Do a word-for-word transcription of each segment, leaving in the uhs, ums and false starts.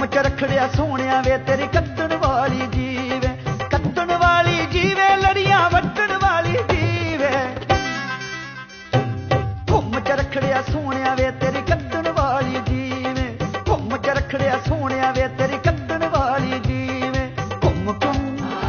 च रखड़िया सोहणिया वे तेरी कत्तण वाली जीवे, कत्तण वाली जीवे लड़ियां वट्टण वाली जीवे। घुम च रखड़िया सोहणिया वे तेरी कत्तण वाली जीवे, घुम च रखड़िया सोहणिया वे तेरी कत्तण वाली जीवे। घुम घुम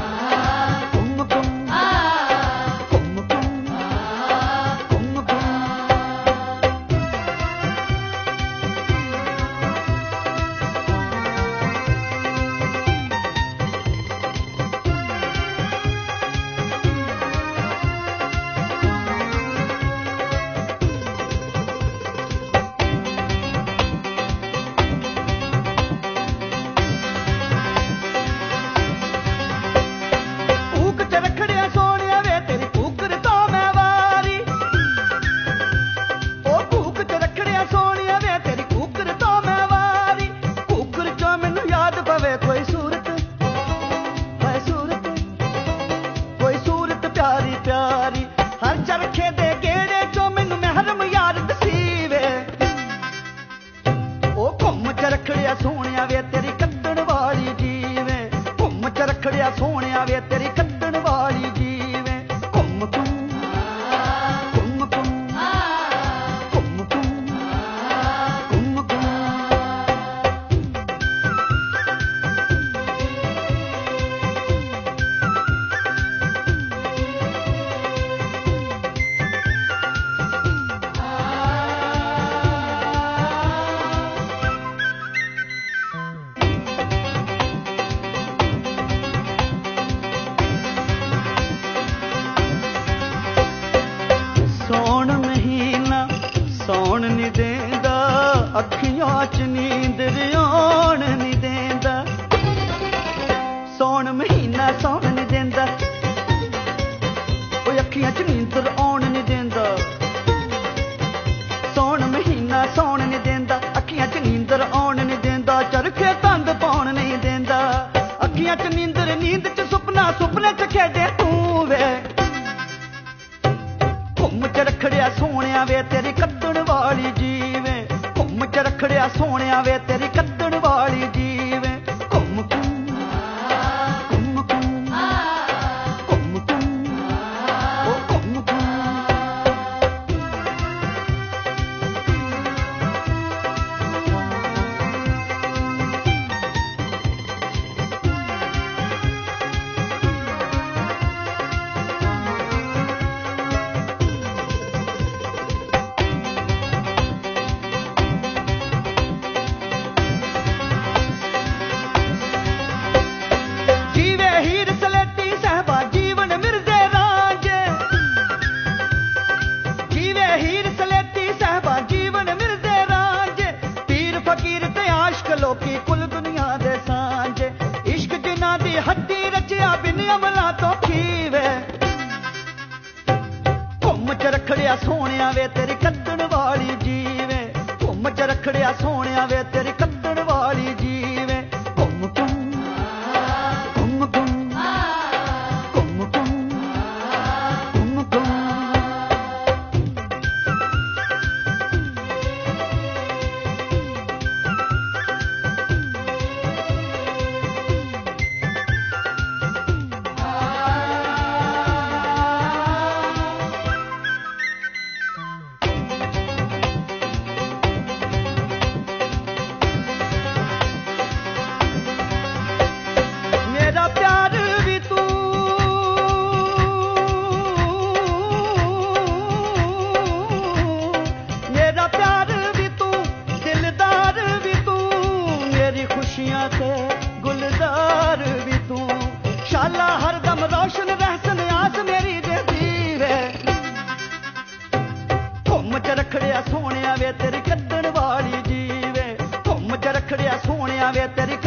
रखड़िया सोहणिया वे तेरी कत्तण वाली जीवे, घुम च रखड़िया सोहणिया वे तेरी कत्तण वाली जीवे। घुम घुम घुम घुम घुम घुम घुम घुम। सौण महीना सौण नी देंदा, अखियां च नींद आउण नी देंदा। सौण महीना सौण नी देंदा, ओए अखियां च नींद आउण नी देंदा। सौण महीना सौण नी देंदा, अखियां च नींद आउण नी देंदा। चरखे तंद पाउण नहीं देंदा, अखियां च नींद नींद च सुपना सुपने च खेडे तू वे। घुम च रखड़िया सोहणिया वे तेरी कत्तण वाली जीवे, घुम च रखड़िया सोहणिया वे तेरी कत्तण वाली जीवे। घुम घुम घुम घुम घुम घुम ओ घुम घुम। लोकी कुल दुनिया दे सांझे, इश्क जिन्हां दी हड्डी रचिया बिन अमला तो खीवे। घुम च रखड़िया सोहणिया वे तेरी कत्तण वाली जीवे, घुम च रखड़िया सोहणिया वे तेरी कत्तण वाली जीवे। घुम घुम घुम घुम घुम घुम घुम घुम। मेरा प्यार भी तू, मेरा प्यार भी तू, दिलदार भी तू, मेरी खुशियां ते गुलजार भी तू। शाला हरदम रोशन रहसन आस मेरी दे दीवे। घुम च रखड़िया सोहणिया वे तेरी कत्तण वाली जीवे, घुम च रखड़िया सोहणिया वे तेरी